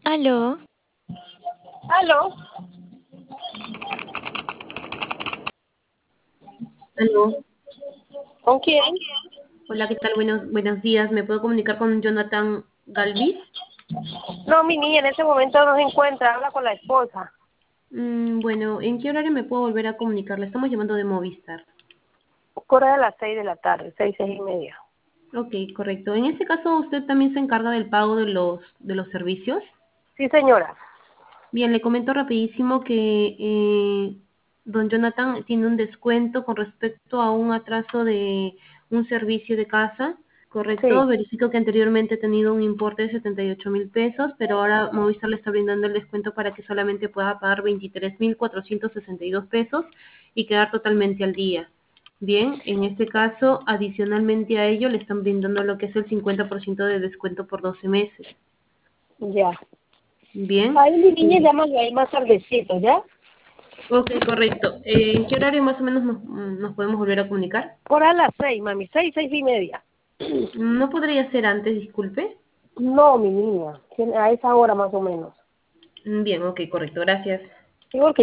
Aló, ¿Aló? Aló. ¿Con quién? Hola, ¿qué tal? Buenos días. ¿Me puedo comunicar con Jonathan Galvis? No, mi niña en ese momento no se encuentra, habla con la esposa. Bueno, ¿en qué horario me puedo volver a comunicar? Le estamos llamando de Movistar. Corre a las 6 de la tarde, 6:30. Ok, correcto. En este caso, ¿usted también se encarga del pago de los servicios? Sí, señora. Bien, le comento rapidísimo que don Jonathan tiene un descuento con respecto a un atraso de un servicio de casa, ¿correcto? Sí, Verifico que anteriormente ha tenido un importe de 78.000 pesos, pero ahora Movistar le está brindando el descuento para que solamente pueda pagar 23.462 pesos y quedar totalmente al día. Bien, en este caso, adicionalmente a ello, le están brindando lo que es el 50% de descuento por 12 meses. ya. Bien. Ahí mi niña llámalo ahí más tardecito, ¿ya? Ok, correcto. ¿En qué horario más o menos nos podemos volver a comunicar? Corre a las 6, mami, 6:30. ¿No podría ser antes, disculpe? No, mi niña, a esa hora más o menos. Bien, ok, correcto. Gracias. Digo que